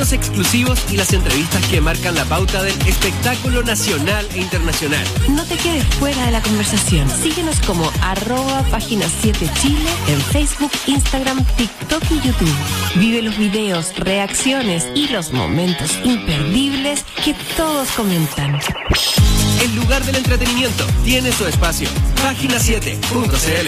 contenidos exclusivos y las entrevistas que marcan la pauta del espectáculo nacional e internacional. No te quedes fuera de la conversación. Síguenos como @Página 7 Chile en Facebook, Instagram, TikTok y YouTube. Vive los videos, reacciones y los momentos imperdibles que todos comentan. El lugar del entretenimiento tiene su espacio. Página7.cl.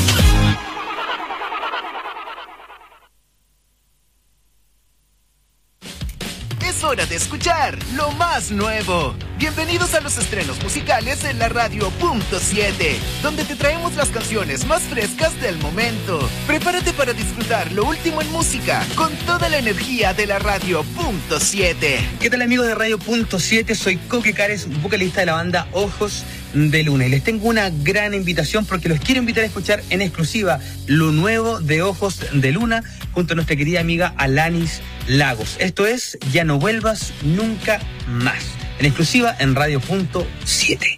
Es hora de escuchar lo más nuevo. Bienvenidos a los estrenos musicales en la Radio Punto 7, donde te traemos las canciones más frescas del momento. Prepárate para disfrutar lo último en música con toda la energía de la Radio Punto 7. ¿Qué tal, amigos de Radio Punto 7? Soy Coque Cares, vocalista de la banda Ojos de Luna, y les tengo una gran invitación porque los quiero invitar a escuchar en exclusiva lo nuevo de Ojos de Luna junto a nuestra querida amiga Alanis Lagos. Esto es Ya no vuelvas nunca más, en exclusiva en Radio Punto 7.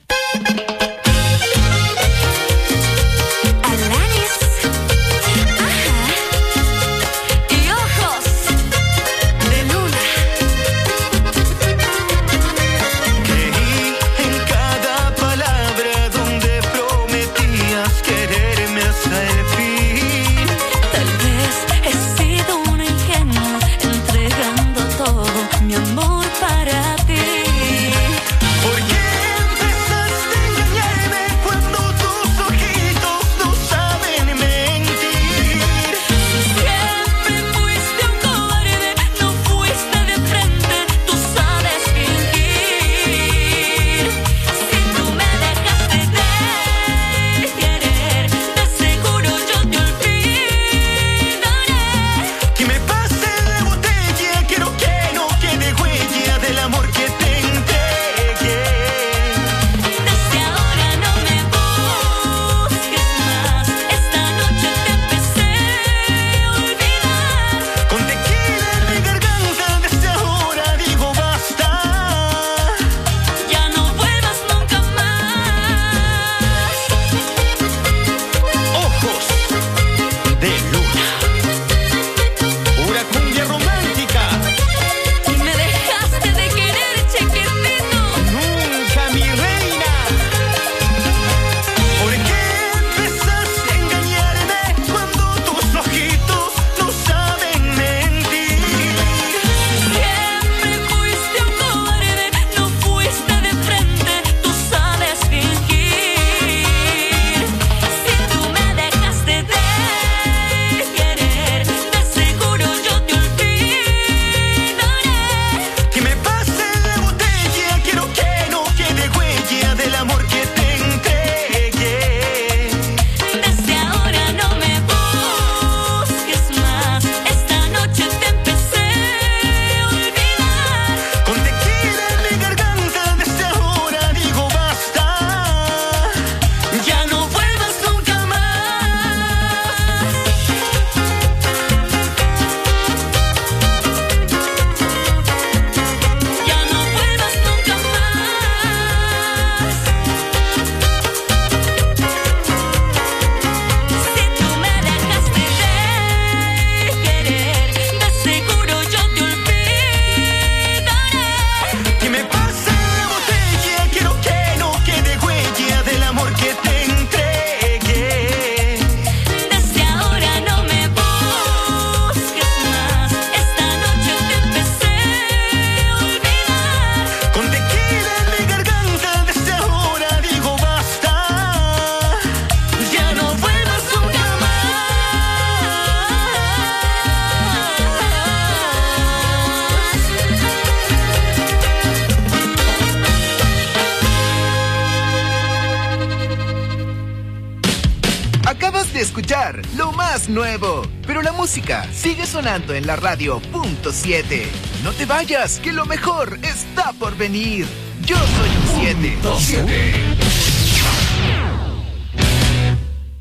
Escuchar lo más nuevo, pero la música sigue sonando en la Radio Punto 7. No te vayas, que lo mejor está por venir. Yo soy un 7. Punto 7.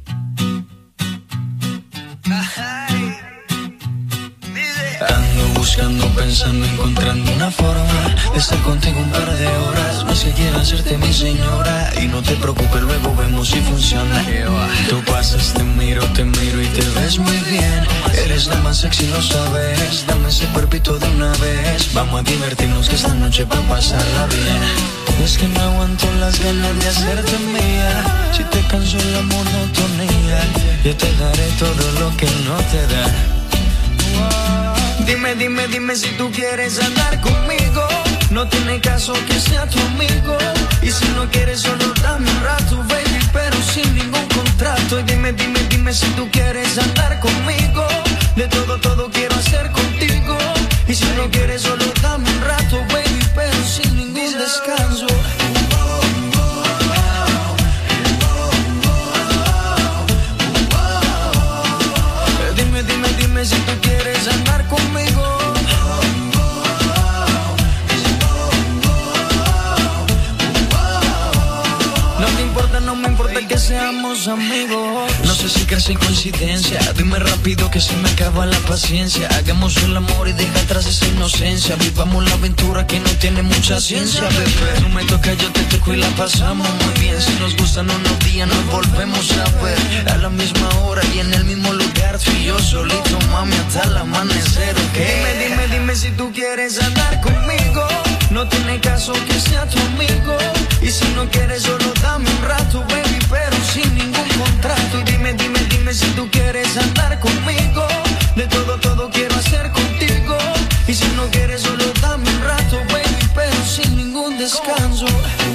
Ando buscando, pensando, encontrando una forma de estar contigo un par de horas. No sé si quiero hacerte mi señora. Y no te preocupes, luego vemos si funciona. Tú pasas, te miro y te ves muy bien. Eres la más sexy, lo sabes. Dame ese cuerpito de una vez. Vamos a divertirnos que esta noche va a pasarla bien. Es que no aguanto las ganas de hacerte mía. Si te canso la monotonía, yo te daré todo lo que no te da. Dime si tú quieres andar conmigo. No tiene caso que sea tu amigo. Y si no quieres solo dame un rato, baby, pero sin ningún contrato. Y dime si tú quieres andar conmigo. De todo quiero hacer contigo. Y si no quieres solo dame un rato, baby, pero sin ningún descanso. Dime si tú quieres andar conmigo. No me importa que seamos amigos. No sé si crees en coincidencia. Dime rápido que se me acaba la paciencia. Hagamos el amor y deja atrás esa inocencia. Vivamos la aventura que no tiene mucha ciencia, bebé. Tú me tocas, yo te toco y la pasamos muy bien. Si nos gustan unos días nos volvemos a ver. A la misma hora y en el mismo lugar. Tú y yo solito, mami, hasta el amanecer, ¿ok? Dime si tú quieres andar conmigo. No tiene caso que sea tu amigo. Y si no quieres solo dame un rato, baby, pero sin ningún contrato. Y dime si tú quieres andar conmigo. De todo quiero hacer contigo. Y si no quieres solo dame un rato, baby, pero sin ningún descanso.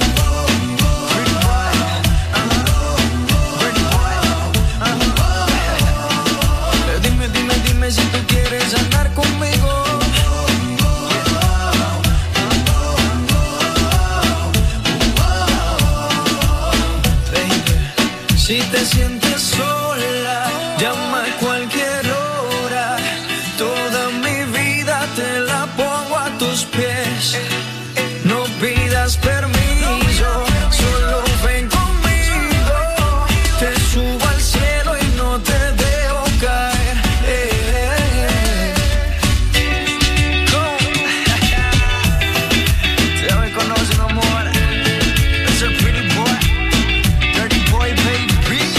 Dime si tú quieres andar conmigo. Si te sientes sola, llama a cualquier hora. Toda mi vida te la pongo a tus pies. No pidas permiso, solo ven conmigo. Te subo al cielo y no te dejo caer. Ya me conoces, amor. Es el pretty boy, dirty boy, baby.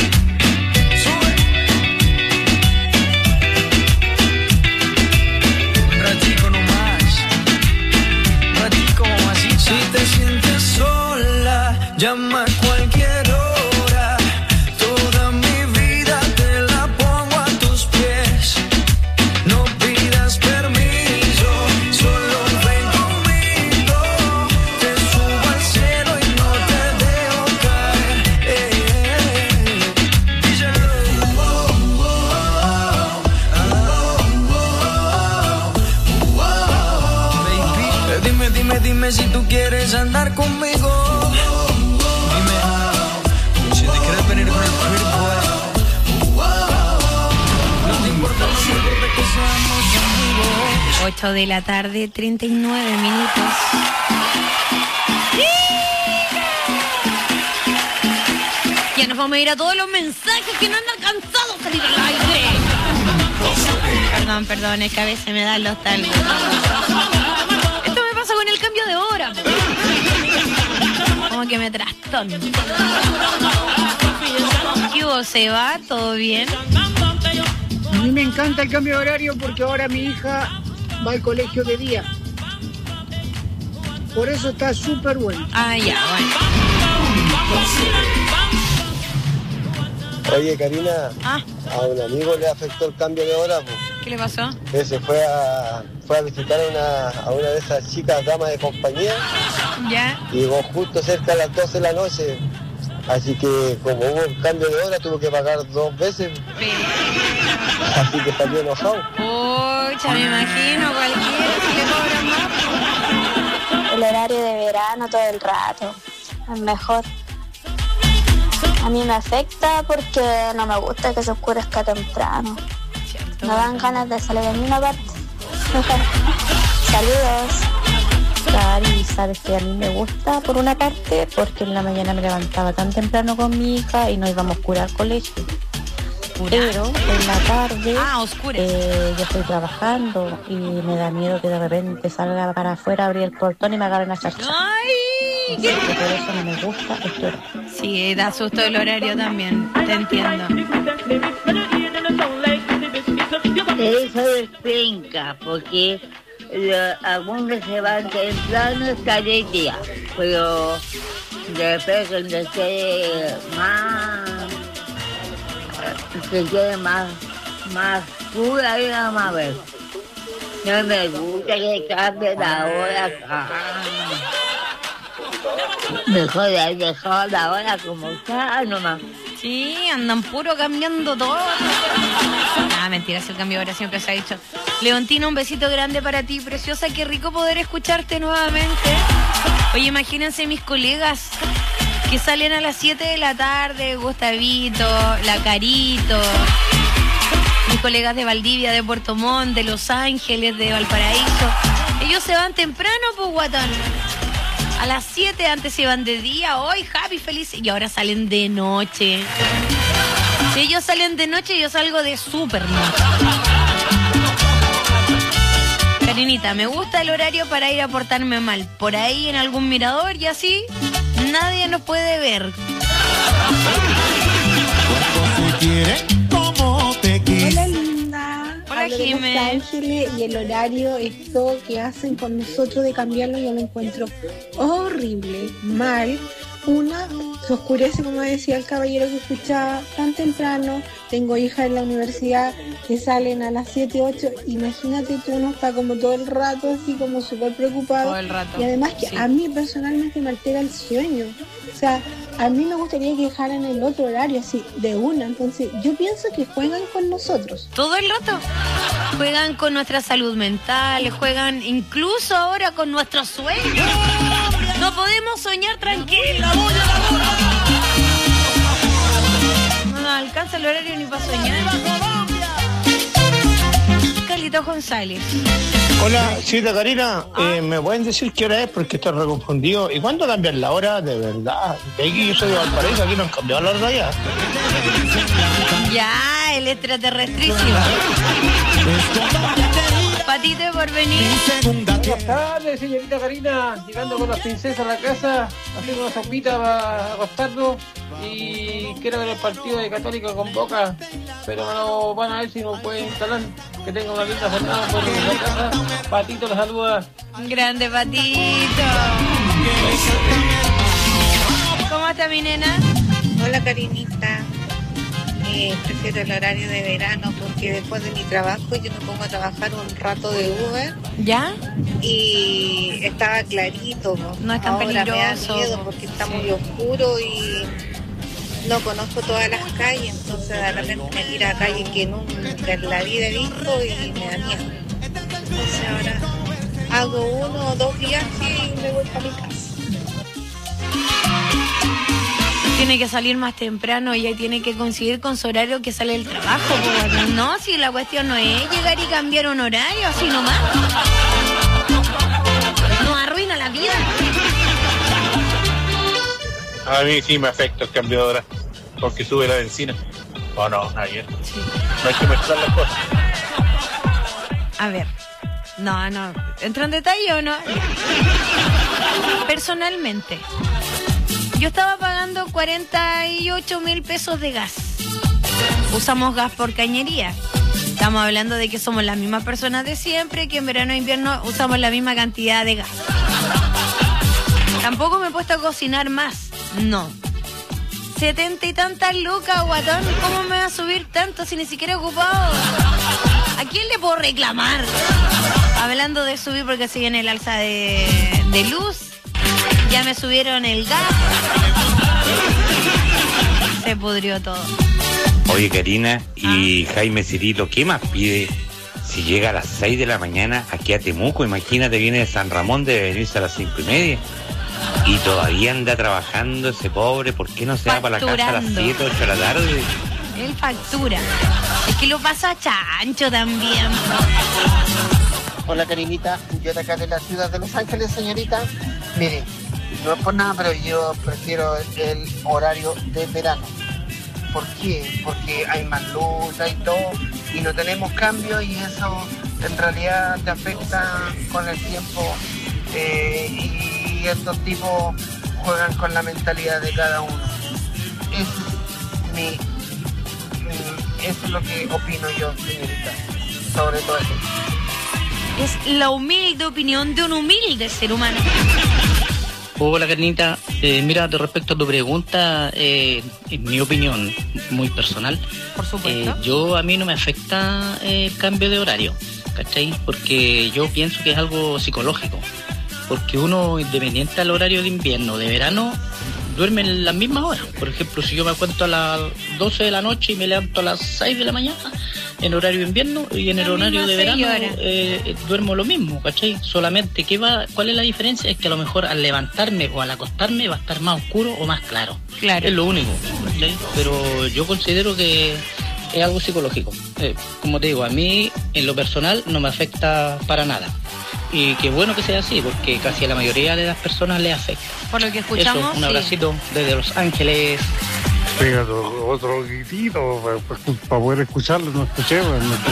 Llama a cualquier hora. Toda mi vida te la pongo a tus pies. No pidas permiso, solo ven conmigo. Te subo al cielo y no te dejo caer. Díselo. Baby, dime si tú quieres andar conmigo. Venir con el pretty boy. No te importa que seamos amigos. 8 de la tarde, 39 minutos. Ya nos vamos a ir a todos los mensajes que no han alcanzado a salir al aire. Perdón, es que a veces me dan los talgos. Esto me pasa con el cambio de hora. Como que me trastorno. ¿Qué hubo, Seba? ¿Todo bien? A mí me encanta el cambio de horario porque ahora mi hija va al colegio de día. Por eso está súper bueno. Ah, ya, bueno. Oye, Karina, a un amigo le afectó el cambio de hora. Pues. ¿Qué le pasó? Se fue a visitar a una de esas chicas damas de compañía. Ya. Y llegó justo cerca a las 12 de la noche. Así que como hubo un cambio de hora, tuvo que pagar 2 veces. Así que salió enojado. Pucha, me imagino cualquiera si le cobran más. El horario de verano todo el rato es mejor. A mí me afecta porque no me gusta que se oscurezca temprano. Me dan ganas de salir de ninguna parte. Saludos. Y sabes que a mí me gusta por una parte porque en la mañana me levantaba tan temprano con mi hija y nos íbamos a oscura al colegio. ¿Oscura? Pero en la tarde oscura. yo estoy trabajando y me da miedo que de repente salga para afuera, abrir el portón y me agarren a charchar. ¡Ay! Así que por eso no me gusta este horario. Sí, da susto el horario también, te entiendo. Eso es penca, porque algunos se van temprano hasta el día, pero después cuando esté se quede más pura y más ver. No me gusta que cambie la hora acá. Mejor hay dejado la hora como está nomás. Sí, andan puro cambiando todo. Mentira, si el cambio de hora siempre se ha dicho. Leontina, un besito grande para ti, preciosa. Qué rico poder escucharte nuevamente. Oye, imagínense mis colegas que salen a las 7 de la tarde, Gustavito, La Carito, mis colegas de Valdivia, de Puerto Montt, de Los Ángeles, de Valparaíso. Ellos se van temprano, pues, guatón. A las 7, antes se iban de día, hoy happy, feliz, y ahora salen de noche. Si ellos salen de noche, yo salgo de súper noche. Karinita, me gusta el horario para ir a portarme mal. Por ahí en algún mirador y así, nadie nos puede ver. Hola, linda. Hola, Hablo de Los Ángeles, y el horario, esto que hacen con nosotros de cambiarlo, yo lo encuentro horrible, mal. Una, se oscurece, como decía el caballero que escuchaba, tan temprano. Tengo hijas en la universidad que salen a las 7, 8. Imagínate que uno está como todo el rato así como súper preocupado. Todo el rato. Y además que sí. A mí personalmente me altera el sueño. O sea, a mí me gustaría que dejaran el otro horario así, de una. Entonces, yo pienso que juegan con nosotros. Todo el rato. Juegan con nuestra salud mental, juegan incluso ahora con nuestros sueños. No podemos soñar tranquilos. No nos alcanza el horario ni para soñar. Carlitos González. Hola, Cita Karina, ¿me pueden decir qué hora es? Porque estoy reconfundido. ¿Y cuándo cambian la hora? De verdad. Aquí yo soy de Valparaíso, aquí no han cambiado la hora ya. Ya, el extraterrestrísimo. Patito por venir. Buenas tardes, señorita Karina. Llegando con las princesas a la casa, haciendo una sopita para acostarnos. Y quiero ver el partido de Católica con Boca, pero me lo van a ver si no pueden instalar. Que tenga una linda jornada por la casa. Patito los saluda. Grande Patito. ¿Cómo está mi nena? Hola, Karinita. Prefiero el horario de verano porque después de mi trabajo yo me pongo a trabajar un rato de Uber. ¿Ya? Y estaba clarito. No es tan ahora peligroso. me da miedo porque está muy oscuro y no conozco todas las calles. Entonces de repente me tira a calles que nunca en la vida he visto y me da miedo. Entonces ahora hago 1 o 2 viajes y me voy para mi casa. Tiene que salir más temprano, ella tiene que coincidir con su horario que sale del trabajo. Pues, no, si la cuestión no es llegar y cambiar un horario así nomás. Nos arruina la vida. A mí sí me afecta el cambio de hora, porque sube la benzina. ¿O no, ayer? Sí. No hay que mezclar las cosas. A ver, no, ¿entra en detalle o no? Personalmente, yo estaba pagando 48.000 pesos de gas. Usamos gas por cañería. Estamos hablando de que somos las mismas personas de siempre, que en verano e invierno usamos la misma cantidad de gas. Tampoco me he puesto a cocinar más. No. 70 y tantas lucas, guatón. ¿Cómo me va a subir tanto si ni siquiera he ocupado? ¿A quién le puedo reclamar? Hablando de subir porque se viene el alza de luz. Ya me subieron el gas. Se pudrió todo. Oye, Karina y Jaime Cirilo, ¿qué más pide? Si llega a las 6 de la mañana aquí a Temuco, imagínate, viene de San Ramón, debe venirse a las 5:30. Y todavía anda trabajando ese pobre. ¿Por qué no se va para la casa a las 7, 8 de la tarde? Él factura. Es que lo pasa chancho también. Hola, Karinita, yo de acá de la ciudad de Los Ángeles, señorita. Mire, no es por nada, pero yo prefiero el horario de verano. ¿por qué? Porque hay más luz, hay todo, y no tenemos cambio, y eso en realidad te afecta con el tiempo, y estos tipos juegan con la mentalidad de cada uno. Eso es lo que opino yo, señorita, sobre todo eso. Es la humilde opinión de un humilde ser humano. Hola, Carnita. Mira, respecto a tu pregunta, en mi opinión muy personal, por supuesto, a mí no me afecta el cambio de horario, ¿cachai? Porque yo pienso que es algo psicológico. Porque uno, independiente al horario de invierno, de verano, duerme en las mismas horas. Por ejemplo, si yo me acuesto a las 12 de la noche y me levanto a las 6 de la mañana, en horario de invierno, y en el horario de verano duermo lo mismo, ¿cachai? Solamente, ¿cuál es la diferencia? Es que a lo mejor al levantarme o al acostarme va a estar más oscuro o más claro. Claro. Es lo único, ¿cachai? Pero yo considero que es algo psicológico. Como te digo, a mí, en lo personal, no me afecta para nada. Y qué bueno que sea así, porque casi a la mayoría de las personas les afecta. Por lo que escuchamos, eso, un abracito desde Los Ángeles. Pega otro gritito para poder escucharlo, no escuché.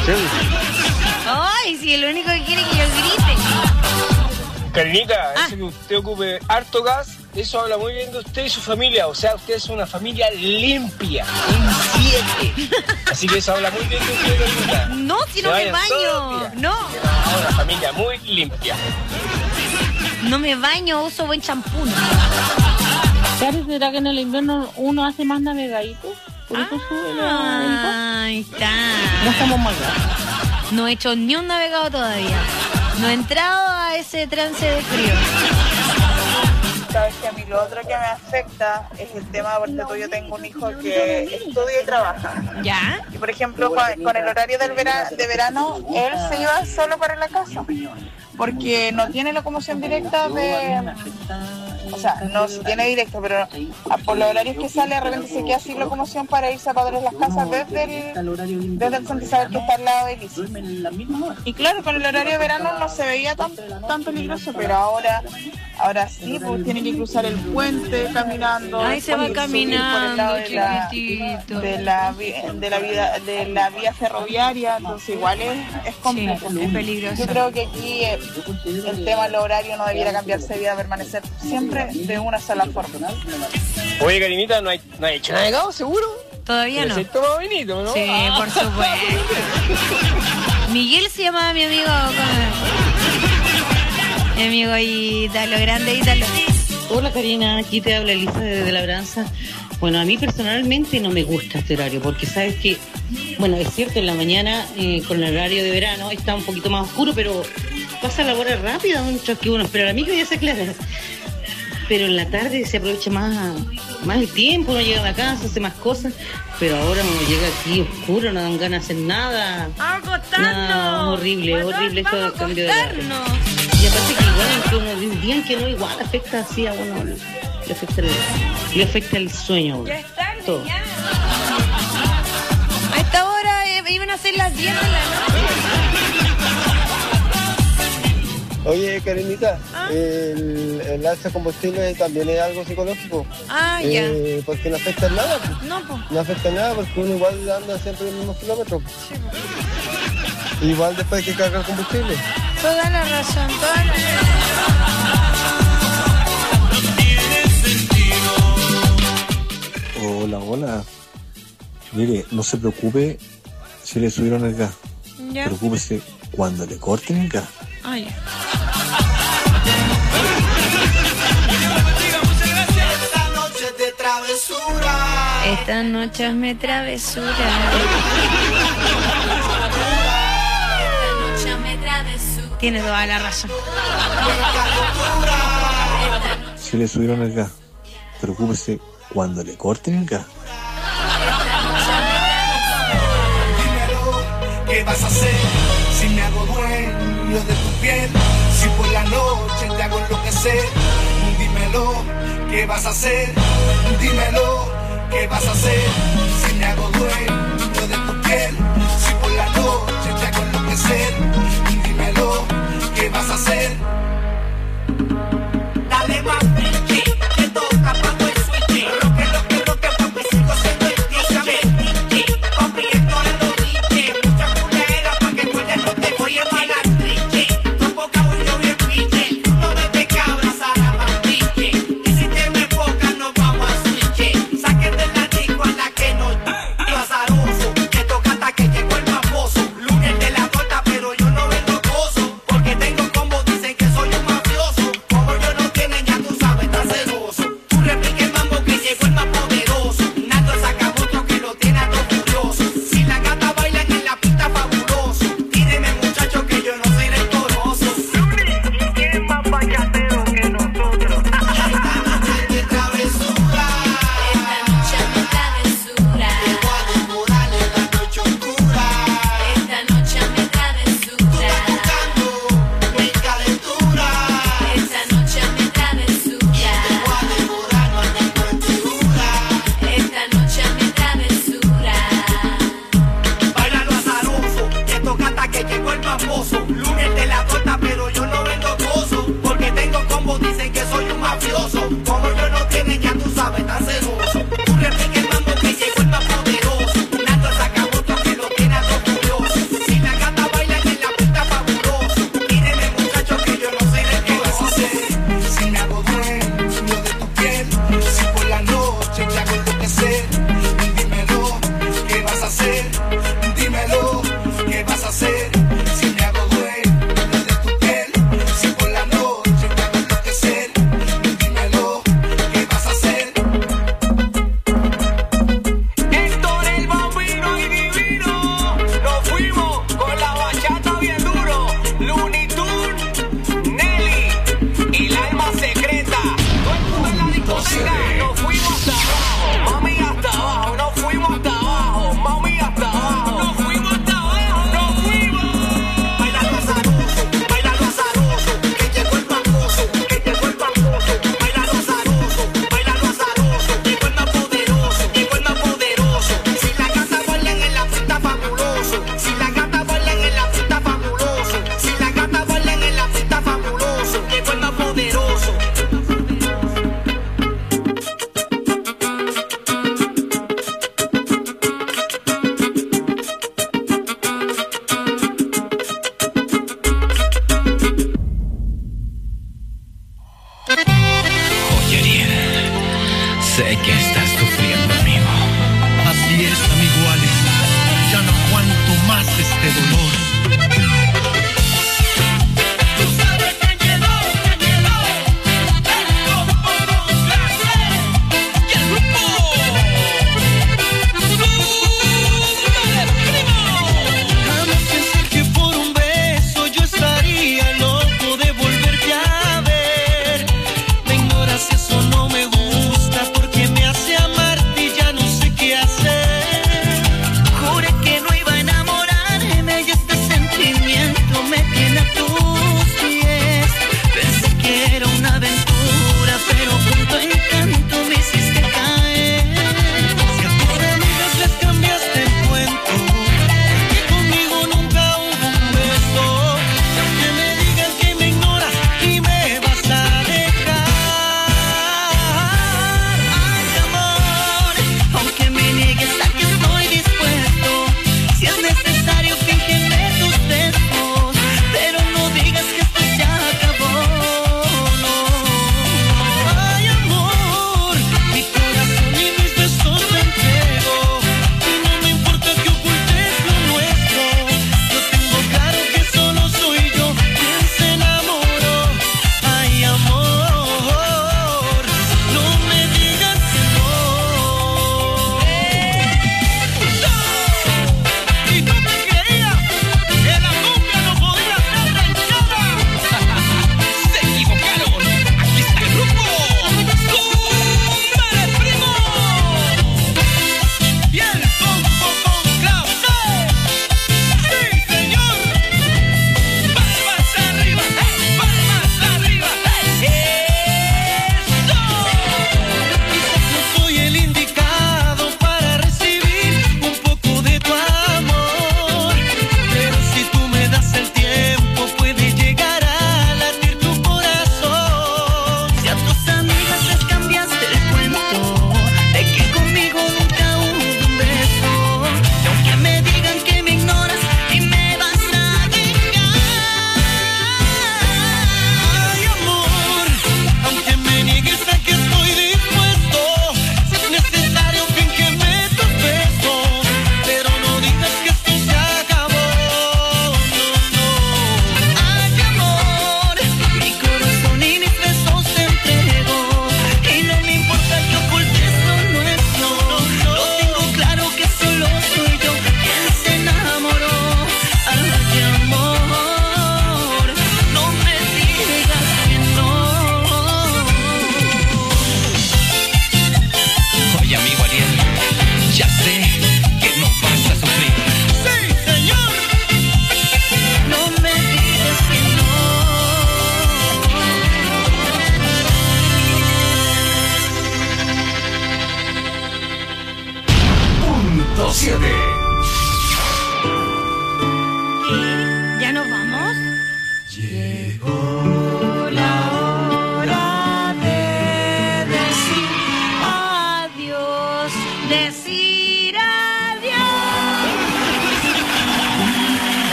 Ay, si el único que quiere que yo grite. Carnita, eso que usted ocupe harto gas, eso habla muy bien de usted y su familia. O sea, usted es una familia limpia, un 7. Así que eso habla muy bien de usted, Carnita. No, si no me baño. No. Una familia muy limpia. No me baño, uso buen champú. Claro, ¿será que en el invierno uno hace más navegadito? Por eso sube la... Ahí está. No estamos mal. No he hecho ni un navegado todavía. No he entrado a ese trance de frío. Sabes que a mí lo otro que me afecta es el tema, porque yo tengo un hijo que estudia y trabaja. ¿Ya? Y por ejemplo, con el horario de verano, él se iba solo para la casa. Porque no tiene locomoción directa o sea, no se tiene directo, pero por los horarios que sale, de repente se queda sin locomoción para irse a Padres Las Casas desde el Centro Isabel, que está al lado de Liceo. Y claro, con el horario de verano no se veía tan peligroso, pero ahora sí, pues tiene que cruzar el puente caminando. Ay, se va caminando, chiquitito. De la vía ferroviaria, entonces igual es complejo. Sí, es peligroso. Yo creo que aquí el tema del horario no debiera cambiarse, debiera permanecer siempre de una sola forma. Oye, Karinita, ¿no hay hecho navegado, seguro? Todavía no. Se tomado vinito, ¿no? Sí, por supuesto. Miguel se llamaba mi amigo. Mi amigo Ítalo, grande Ítalo. Hola, Karina, aquí te habla Elisa de Labranza. Bueno, a mí personalmente no me gusta este horario, porque sabes que, bueno, es cierto, en la mañana con el horario de verano está un poquito más oscuro, pero pasa la hora rápida, muchos que uno espera la micro y ya se aclara. Pero en la tarde se aprovecha más el tiempo, uno llega a la casa, hace más cosas, pero ahora uno llega aquí oscuro, no dan ganas de hacer nada. ¡Acostarnos! Horrible esto del cambio de horario. Y aparte que igual, aunque uno digan que no, igual afecta así a uno, le afecta el sueño. Ya es tarde, todo. ya. A esta hora iban a ser las 10 de la noche. Oye, Karinita, el alza de combustible también es algo psicológico. Ya. Porque no afecta en nada. No, pues. No afecta en nada porque uno igual anda siempre los mismos kilómetros. Sí, pues. Igual después hay que cargar combustible. Toda la razón, Hola. Mire, no se preocupe si le subieron el gas. Ya. Preocúpese cuando le corten el gas. Ya. Esta noche es mi travesura. Tiene toda la razón. Si le subieron el gas, preocúpese cuando le corten el gas. ¿Qué vas a hacer si me hago dueño de tu piel? Si por la noche te hago enloquecer. Dímelo, ¿qué vas a hacer? Dímelo, ¿qué vas a hacer si me hago dueño de tu piel? Si por la noche te hago enloquecer. Dímelo, ¿qué vas a hacer? Dale más, que toca cuando el switch. Roque, papi, sigo siendo el dios.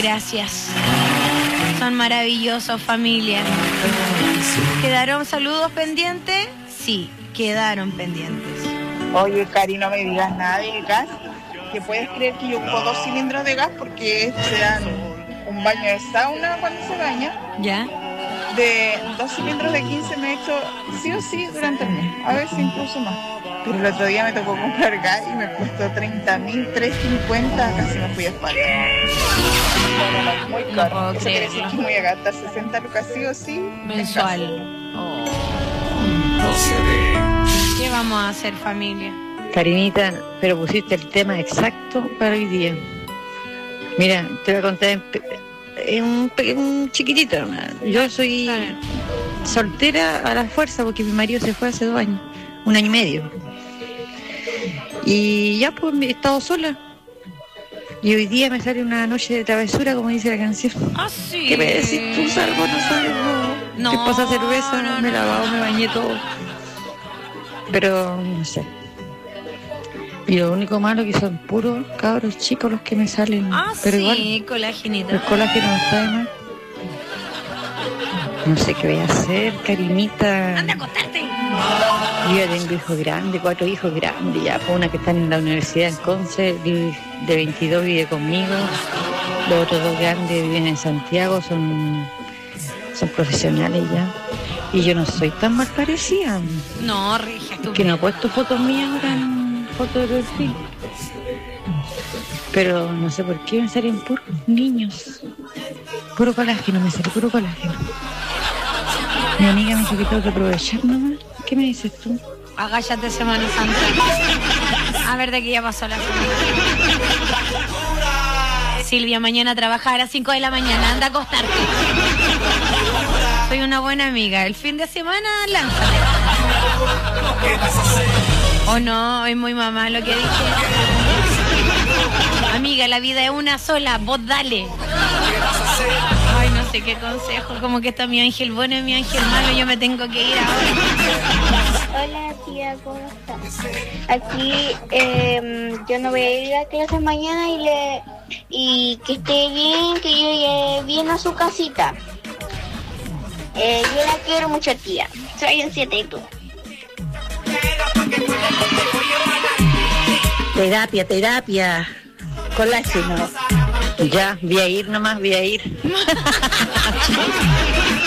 Gracias. Son maravillosos, familia. ¿Quedaron saludos pendientes? Sí, quedaron pendientes. Oye, Cari, no me digas nada de gas. Que puedes creer que yo ocupo 2 cilindros de gas porque se dan un baño de sauna cuando se baña. ¿Ya? De 2 cilindros de 15 me he hecho sí o sí durante el mes. A veces incluso más. Pero el otro día me tocó comprar gas y me costó 30.350. Casi me fui a España. No, muy caro. Eso quiere decir que me voy a gastar 60 lucas sí o sí. Mensual. Oh. ¿Qué vamos a hacer, familia? Karinita, pero pusiste el tema exacto para hoy día. Mira, te voy a contar un chiquitito. Yo soy soltera a la fuerza porque mi marido se fue hace 2 años, 1 año y medio. Y ya pues he estado sola. Y hoy día me sale una noche de travesura, como dice la canción. Ah, sí. ¿Qué me decís tú? ¿Salgo o no salgo? No, ¿Qué pasa cerveza? no, me he lavado, me bañé todo. Pero no sé. Y lo único malo que son puros cabros chicos los que me salen. Ah, pero sí, igual, colagenito. el colágeno no está de más. No sé qué voy a hacer, Karinita. ¡Anda a acostarte! Yo ya tengo hijos grandes, 4 hijos grandes ya. Una que están en la universidad en Conce, el de 22 vive conmigo. Los otros 2 grandes viven en Santiago, son profesionales ya. Y yo no soy tan mal parecida. No, Regia, tú. Que no he puesto fotos mías ahora en foto de perfil. Pero no sé por qué me salen puros niños. Puro colágeno, me sale puro colágeno. Mi amiga me dijo que tengo que aprovechar nomás. ¿Qué me dices tú? Agállate, Semana Santa. A ver, de aquí ya pasó la semana. Silvia, mañana a trabajar a las 5 de la mañana. Anda a acostarte. Soy una buena amiga. El fin de semana, lánzate. Oh no, es muy mamá lo que dije. Amiga, la vida es una sola. Vos dale. Ay, no sé qué consejo. Como que está mi ángel bueno y mi ángel malo. Yo me tengo que ir ahora. Hola tía, ¿cómo estás? Aquí yo no voy a ir a clase mañana y que esté bien, que llegue bien a su casita. Yo la quiero mucho, tía. Soy un 7 y tú. Terapia. Colágeno. Ya, voy a ir nomás, voy a ir.